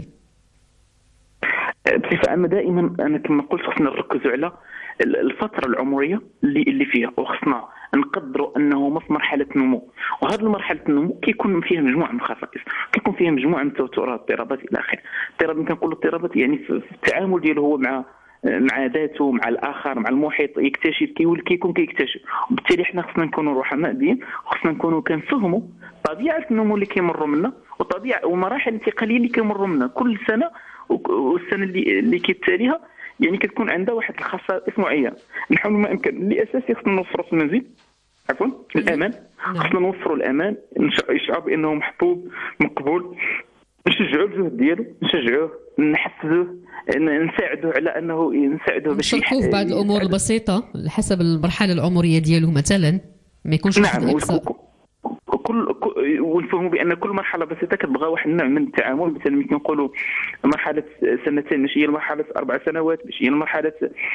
بصفه عامه دائما انا كما قلت خصنا نركزوا على الفتره العمريه اللي فيها، وخصنا نقدروا انه في مرحله نمو، وهذه المرحله النمو كيكون فيها مجموعه من الخصائص، كيكون فيها مجموعه من التوترات، اضطرابات الى اخره. اضطراب كنقولوا اضطرابات يعني في التعامل ديالو هو مع ذاته، مع الاخر، مع المحيط، يكتشف كيكون كيكتشف. وبالتالي احنا خصنا نكونوا رحماء بهم، وخصنا نكونوا كنفهموا طبيعه النمو اللي كيمروا منا وطبيعه ومراحل الانتقاليه اللي كيمروا منا كل سنه، والسنه اللي كتاليها يعني كتكون عندها واحد الخصائص معينه. نحاول ما امكن لاساسي خصنا نوفروا في المنزل الامان، خصنا نوفروا الامان، يشعر بانه محبوب مقبول، نشجعوا الجهد ديالو، نشجعوه، نحفزوه، نساعدوه على انه نساعدوه باش نشوفوا في بعض الامور البسيطه حسب المرحله العمريه ديالو مثلا، ما يكونش ونفهموا بان كل مرحله بسيطه كتبغى واحد النوع من التعامل. مثلا ممكن نقولوا مرحله سنتين ماشي هي مرحله 4 سنوات، ماشي هي مرحله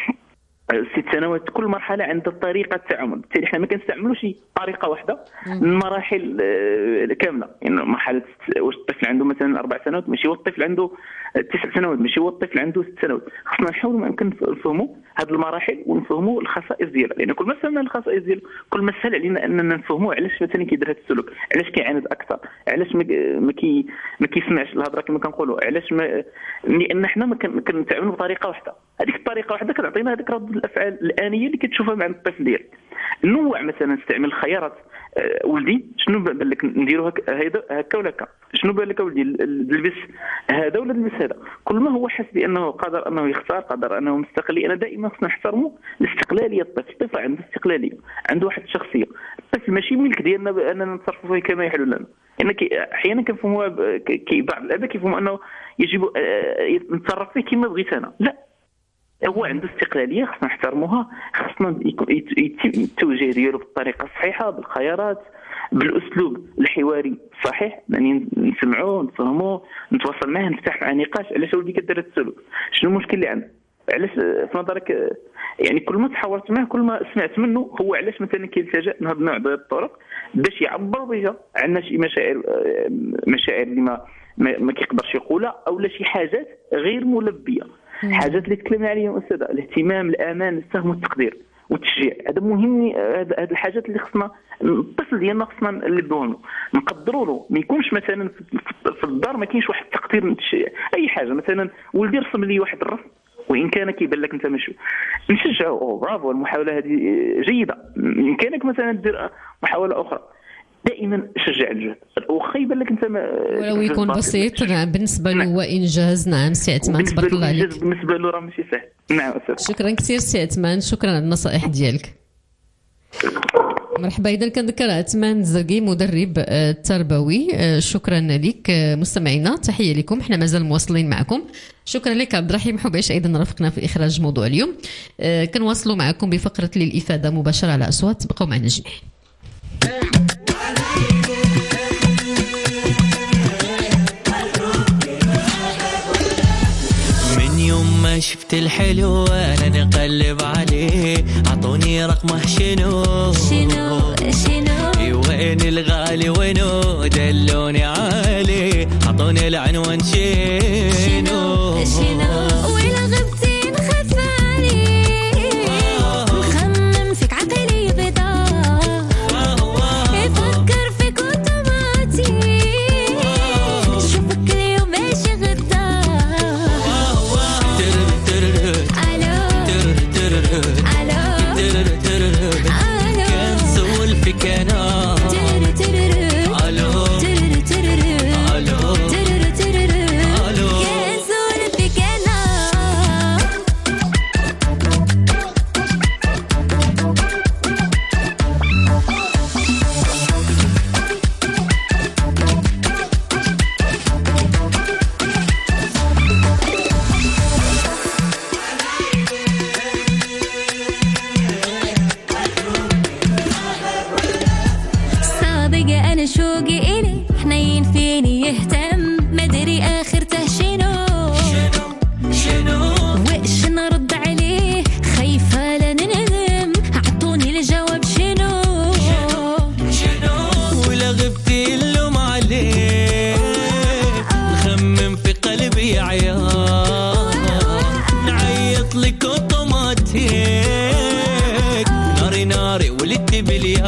6 سنوات، كل مرحله عندها طريقه تعامل. بالتالي احنا ما كنستعملوش طريقه واحده المراحل كامله. يعني مرحله واش الطفل عنده مثلا 4 سنوات ماشي هو الطفل عنده 9 سنوات، ماشي هو الطفل عنده 6 سنوات. خصنا نحاولوا ما يمكن نفهموا هذه المراحل ونفهموا الخصائص ديالها، لان كل ما فهمنا الخصائص ديالو كل ما سهل علينا اننا نفهموا علاش مثلا كيدير هذا السلوك، علاش كيعاند اكثر، علاش ما كيسمعش الهضره كما كنقولوا، علاش لان حنا ما كنتعاملوا بطريقه واحده. هذيك الطريقه واحده كتعطينا هذيك رد الافعال الانيه اللي كتشوفها مع الطفل ديالك. النوع مثلا نستعمل الخيارات، ولدي شنو بان لك نديروا هكا ولا هكا، شنو بان لك ولدي نلبس هذا ولا نلبس هذا. كل ما هو حس بانه قادر انه يختار، قادر انه مستقلي. انا دائما خصنا نحترموا الاستقلاليه. الطفل عنده استقلاليه، عنده واحد الشخصيه. الطفل ماشي ملك ديالنا اننا نتصرفوا فيه كما يحلو لنا. احيانا كنفهموا بعض الاباء كيفهموا انه يجب نتصرف فيه كما بغيت انا. لا، هو عنده استقلاليه، خصنا نحترموها، خصنا يتم التوجيه ديالو بالطريقه الصحيحه، بالخيارات، بالاسلوب الحواري الصحيح، يعني نسمعوه، نفهموه، نتواصل معاه، نفتح معاه نقاش. علاش ولدي كدير هذا السلوك، شنو المشكل اللي عنده، علاش في نظرك. يعني كل ما تحاورت معاه كل ما سمعت منه هو علاش مثلا كيلتجأ لهذا النوع ديال الطرق باش يعبر بها عن شي مشاعر اللي ما كيقدرش يقولها، او لا شي حاجات غير ملبيه. حاجات اللي تكلمنا عليها استاذ، الاهتمام، الامان، الفهم والتقدير والتشجيع. هذا مهم. هذه الحاجات اللي خصنا الطفل ديالنا خصنا نلبوه له، نقدروا له. ما يكونش مثلا في الدار ما كاينش واحد التقدير من اي حاجه. مثلا ولدي رسم لي واحد الرسم وان كان كيبان لك انت ماشي، نشجعه، برافو، المحاوله هذه جيده، يمكنك مثلا دير محاوله اخرى. دائما شجع الجهد، واخا يبان لك انت ولو يكون بسيط. نعم، بالنسبه له هو انجاز. نعم سي عثمان، تبارك الله عليك. بالنسبه له راه ماشي سهل. نعم استاذ، شكرا كثير سي عثمان، شكرا على النصائح ديالك. مرحبا. اذا كنذكر عثمان الزرقي مدرب تربوي. شكرا لك مستمعينا، تحيه لكم، احنا مازال مواصلين معكم. شكرا لك عبد الرحيم حبيش ايضا رافقنا في اخراج موضوع اليوم. كنواصلوا معكم بفقره للافاده مباشره على اصوات. بقوا معنا جميعا. ما شفت الحلو انا نقلب عليه، عطوني رقمه شنو وين الغالي وينو، دلوني عليه، عطوني العنوان شنو ولا غبتين خفاني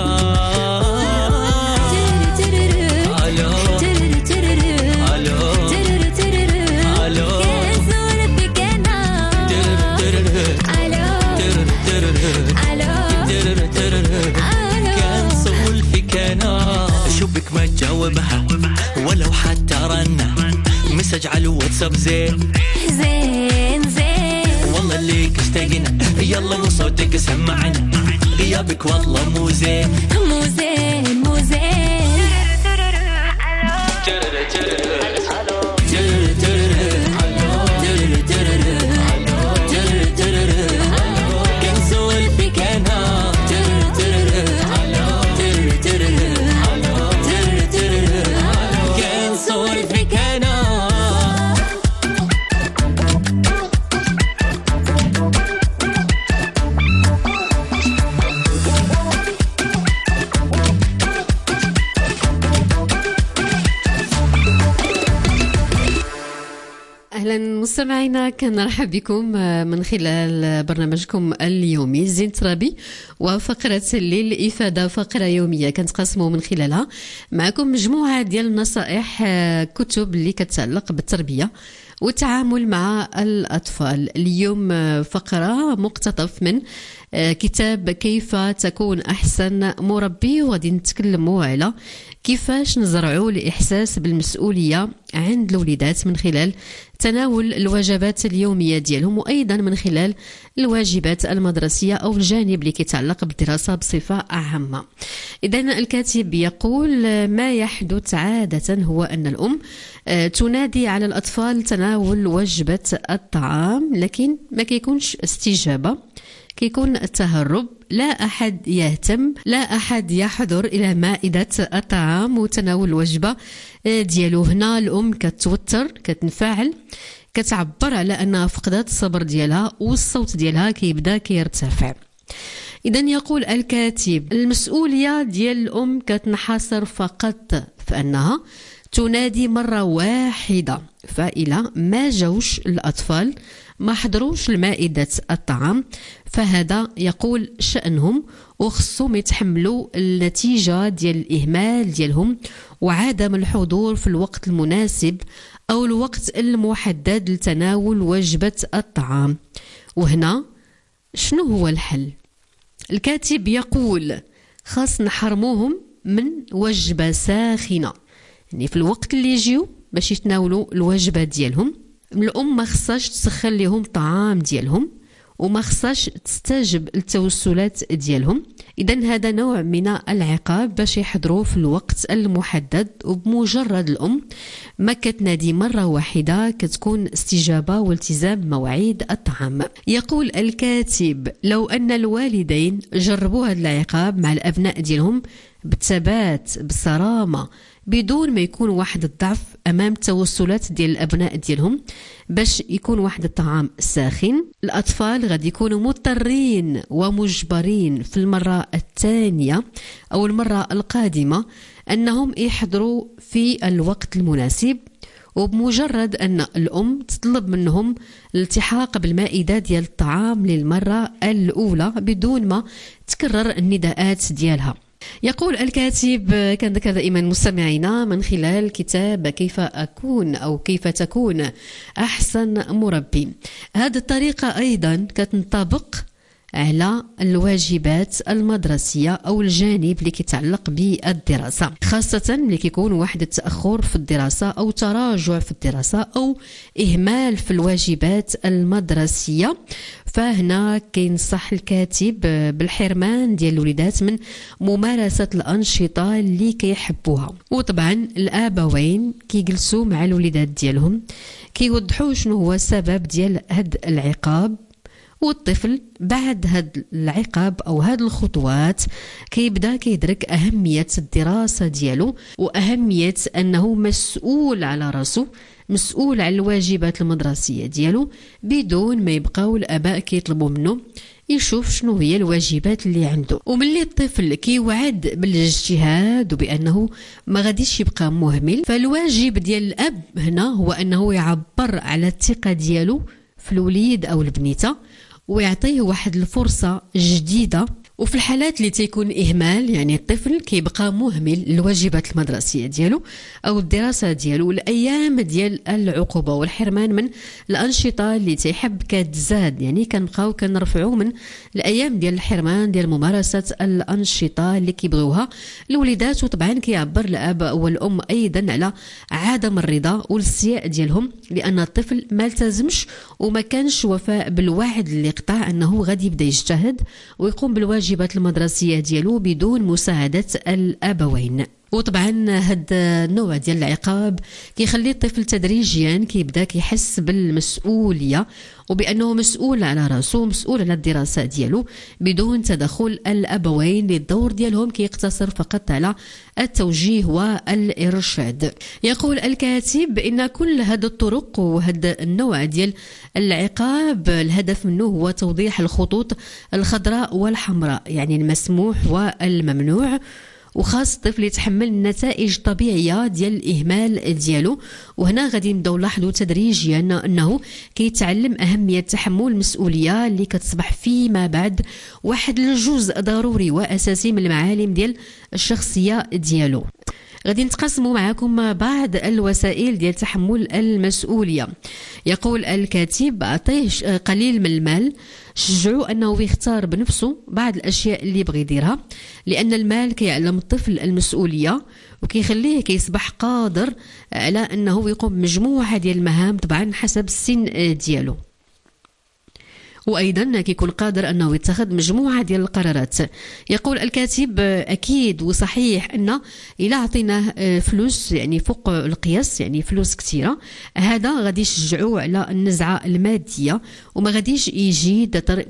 شوفك ما تجاوبها ولو حتى رنة مسج على الواتساب زين زين زين والله اللي اشتقنا يلا وصوتك سمعنا غيابك والله مو زين مو زين مو زين أهلا مستمعينا، كنرحب بكم من خلال برنامجكم اليومي زين ترابي وفقرة الليل إفادة، فقرة يومية كنتقاسموا من خلالها معكم مجموعة ديال النصائح كتب اللي كتعلق بالتربية والتعامل مع الأطفال. اليوم فقرة مقتطف من كتاب كيف تكون أحسن مربي، وغادي نتكلموا على كيفاش نزرعوا الإحساس بالمسؤولية عند الوليدات من خلال تناول الوجبات اليومية ديالهم، وأيضا من خلال الواجبات المدرسية أو الجانب اللي كيتعلق بالدراسة بصفة عامة. إذن الكاتب يقول ما يحدث عادة هو أن الأم تنادي على الأطفال تناول وجبة الطعام، لكن ما كيكونش استجابة، كيكون التهرب، لا أحد يهتم، لا أحد يحضر إلى مائدة الطعام وتناول الوجبة ديالو. هنا الأم كتوتر، كتنفعل، كتعبر على أنها فقدت الصبر ديالها والصوت ديالها كيبدا كيرتفع. إذن يقول الكاتب المسؤولية ديال الأم كتنحصر فقط في أنها تنادي مرة واحدة، فإلى ما جاوش الأطفال ما حضروش لمائدة الطعام فهذا يقول شأنهم وخصهم يتحملوا النتيجة ديال الإهمال ديالهم وعدم الحضور في الوقت المناسب أو الوقت المحدد لتناول وجبة الطعام. وهنا شنو هو الحل؟ الكاتب يقول خاص نحرموهم من وجبة ساخنة، يعني في الوقت اللي يجيو باش يتناولوا الوجبة ديالهم الأم ما خصهاش تسخن لهم طعام ديالهم وما خصهاش تستجب التوسلات ديالهم. إذن هذا نوع من العقاب باش يحضروا في الوقت المحدد، وبمجرد الأم ما كتنادي مرة واحدة كتكون استجابة والتزام بمواعيد الطعام. يقول الكاتب لو أن الوالدين جربوا هذا العقاب مع الأبناء ديالهم بالثبات بصرامة بدون ما يكون واحد الضعف أمام التوسلات ديال الأبناء ديالهم باش يكون واحد الطعام ساخن، الأطفال غادي يكونوا مضطرين ومجبرين في المرة الثانية أو المرة القادمة أنهم يحضروا في الوقت المناسب، وبمجرد أن الأم تطلب منهم الالتحاق بالمائدة ديال الطعام للمرة الأولى بدون ما تكرر النداءات ديالها. يقول الكاتب كان ذكر دائما مستمعينا من خلال كتاب كيف أكون أو كيف تكون أحسن مربي، هذه الطريقة أيضا كتنطبق على الواجبات المدرسية أو الجانب اللي كيتعلق بالدراسة، خاصة اللي كيكون واحد التأخر في الدراسة أو تراجع في الدراسة أو إهمال في الواجبات المدرسية. فهنا كينصح الكاتب بالحرمان ديال الوليدات من ممارسة الأنشطة اللي كيحبوها، وطبعا الآبوين كيجلسوا مع الوليدات ديالهم كيوضحوا شنو هو السبب ديال هاد العقاب، والطفل بعد هاد العقاب أو هاد الخطوات كيبدا كيدرك أهمية الدراسة ديالو وأهمية أنه مسؤول على راسه، مسؤول على الواجبات المدرسية ديالو بدون ما يبقاو الآباء كيطلبوا منه يشوف شنو هي الواجبات اللي عنده. وملي الطفل كيوعد بالاجتهاد وبأنه ما غاديش يبقى مهمل، فالواجب ديال الأب هنا هو أنه يعبر على الثقة ديالو في الوليد أو البنيته ويعطيه واحد الفرصة جديدة وفي الحالات اللي تيكون إهمال يعني الطفل كيبقى مهمل الواجبات المدرسية ديالو أو الدراسة ديالو الأيام ديال العقوبة والحرمان من الأنشطة اللي تيحب كتزاد، يعني كنبقاو كنرفعو من الأيام ديال الحرمان ديال ممارسة الأنشطة اللي كيبغيوها الوليدات. وطبعا كيعبر الأب والأم أيضا على عدم الرضا والاستياء ديالهم لأن الطفل ما التزمش وما كانش وفاء بالوعد اللي قطع أنه غادي يبدا يجتهد ويقوم بالواجبات المدرسية ديالو بدون مساعدة الأبوين. وطبعا هاد النوع ديال العقاب كيخلي الطفل تدريجيا كيبدا كيحس بالمسؤولية وبأنه مسؤول على راسه، مسؤول على الدراسة ديالو بدون تدخل الأبوين للدور ديالهم كيقتصر فقط على التوجيه والإرشاد. يقول الكاتب إن كل هذه الطرق وهذا النوع ديال العقاب الهدف منه هو توضيح الخطوط الخضراء والحمراء، يعني المسموح والممنوع، وخاص الطفل يتحمل النتائج الطبيعيه ديال الاهمال ديالو. وهنا غادي نبداو نلاحظوا تدريجيا انه كيتعلم اهميه تحمل المسؤوليه اللي كتصبح فيما بعد واحد الجزء ضروري واساسي من المعالم ديال الشخصيه ديالو. غادي نتقاسموا معكم بعض الوسائل ديال تحمل المسؤوليه. يقول الكاتب اعطيه قليل من المال، شجعوا انه يختار بنفسه بعض الاشياء اللي بغى يديرها، لان المال كيعلم الطفل المسؤوليه وكيخليه كيصبح قادر على انه يقوم بمجموعه ديال المهام طبعا حسب السن ديالو، وأيضا كيكون قادر أنه يتخذ مجموعة ديال القرارات. يقول الكاتب أكيد وصحيح أن إلا عطيناه فلوس يعني فوق القياس، يعني فلوس كثيرة، هذا غادي يشجعوه على النزعة المادية وما غاديش يجي طريق،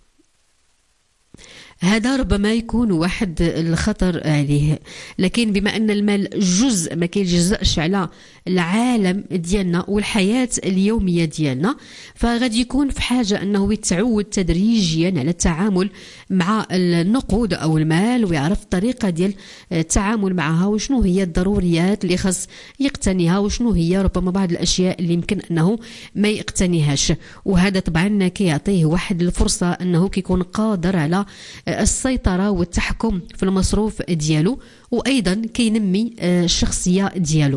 هذا ربما يكون واحد الخطر عليه. لكن بما أن المال جزء ما كيجزأش على العالم ديالنا والحياة اليومية ديالنا، فغادي يكون في حاجة أنه يتعود تدريجيا على التعامل مع النقود أو المال ويعرف الطريقة ديال التعامل معها وشنو هي الضروريات اللي خاص يقتنيها وشنو هي ربما بعض الأشياء اللي يمكن أنه ما يقتنيهاش. وهذا طبعا كيعطيه واحد الفرصة أنه كيكون قادر على السيطرة والتحكم في المصروف ديالو، وأيضا كينمي الشخصية ديالو.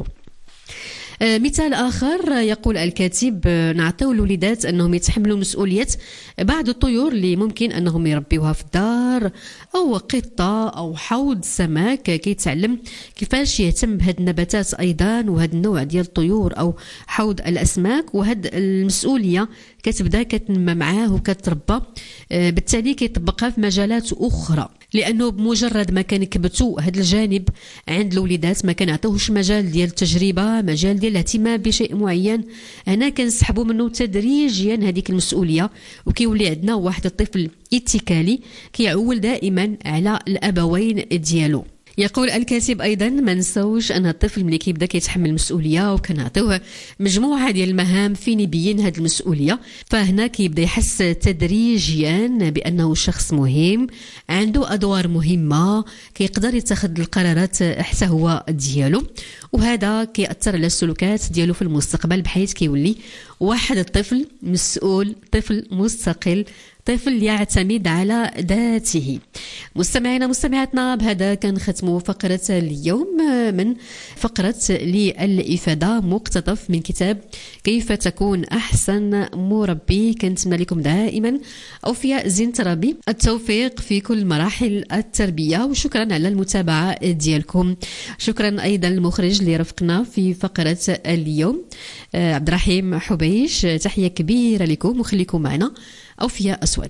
مثال آخر يقول الكاتب نعطيو الوليدات أنهم يتحملوا مسؤولية بعض الطيور اللي ممكن أنهم يربيوها في الدار، أو قطة أو حوض سمك، كيتعلم كيفاش يهتم بهاد النباتات أيضا وهاد النوع ديال الطيور أو حوض الأسماك. وهاد المسؤولية كتبدا كتنمى معاه وكتربى، بالتالي كيطبقها في مجالات أخرى، لأنه بمجرد ما كنكبتوا هذا الجانب عند الوليدات ما كنعطيوش مجال ديال التجربة، مجال ديال الاهتمام بشيء معين، هنا كنسحبوا منه تدريجيا هذيك المسؤولية وكيولي عندنا واحد الطفل اتكالي كيعول دائما على الأبوين ديالو. يقول الكاتب أيضا ما نسوش أن الطفل ملي كيبدا كيتحمل مسؤولية وكنعطيوه مجموعة ديال المهام فين يبين هذه المسؤولية، فهنا كيبدا يحس تدريجيا بأنه شخص مهم عنده أدوار مهمة كيقدر يتخذ القرارات حتى هو ديالو، وهذا كيأثر على السلوكات ديالو في المستقبل بحيث كيولي واحد الطفل مسؤول، طفل مستقل، طفل يعتمد على ذاته. مستمعينا مستمعاتنا بهذا كنختموا فقرة اليوم من فقرة للإفادة مقتطف من كتاب كيف تكون أحسن مربي. كنتمنى لكم دائما أوفياء زينترابي التوفيق في كل مراحل التربية، وشكرا على المتابعة ديالكم. شكرا أيضا المخرج اللي رفقنا في فقرة اليوم عبد الرحيم حبيش، تحية كبيرة لكم وخليكم معنا. أوفياء أسود.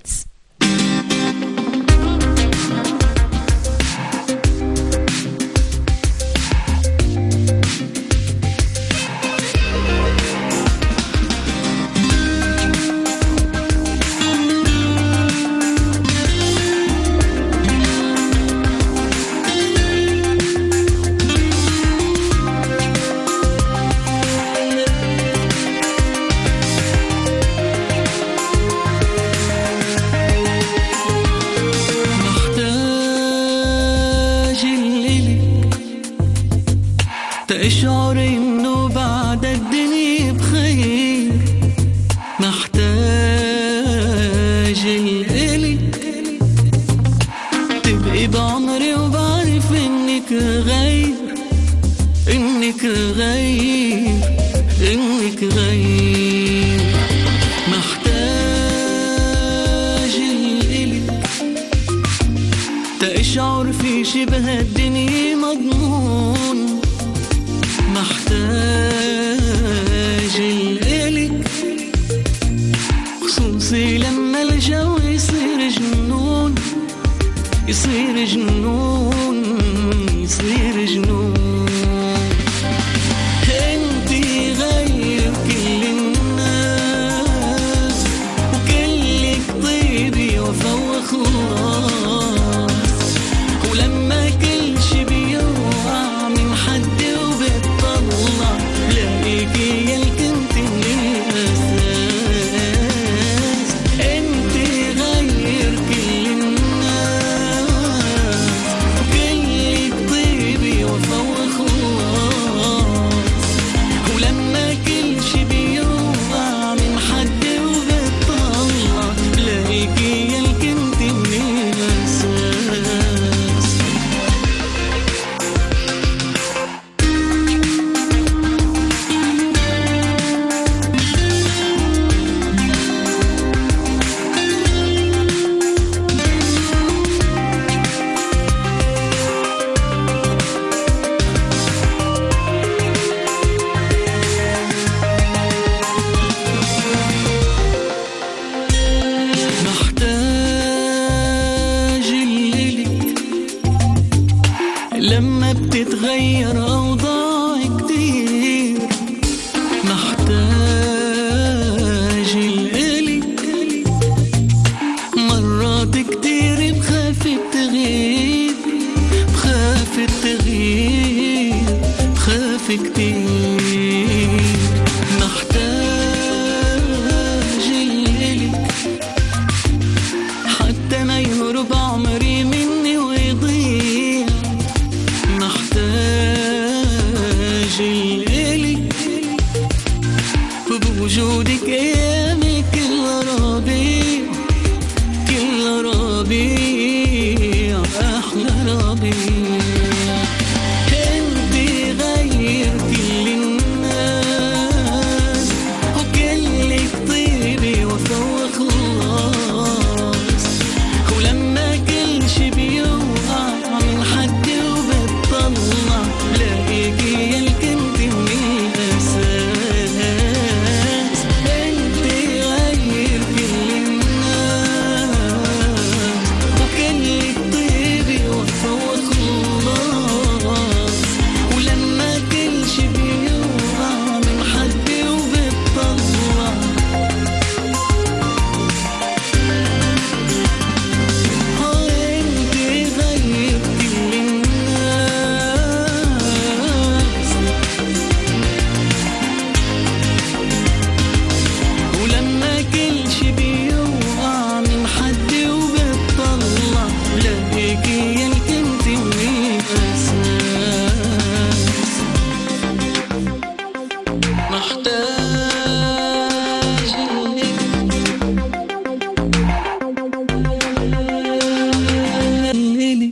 تشعر انه بعد الدنيا بخير، محتاج الإلك الشعور في شبه الدنيا مضمون، محتاج إلك خصوصي لما الجو يصير جنون، يصير جنون، يصير جنون.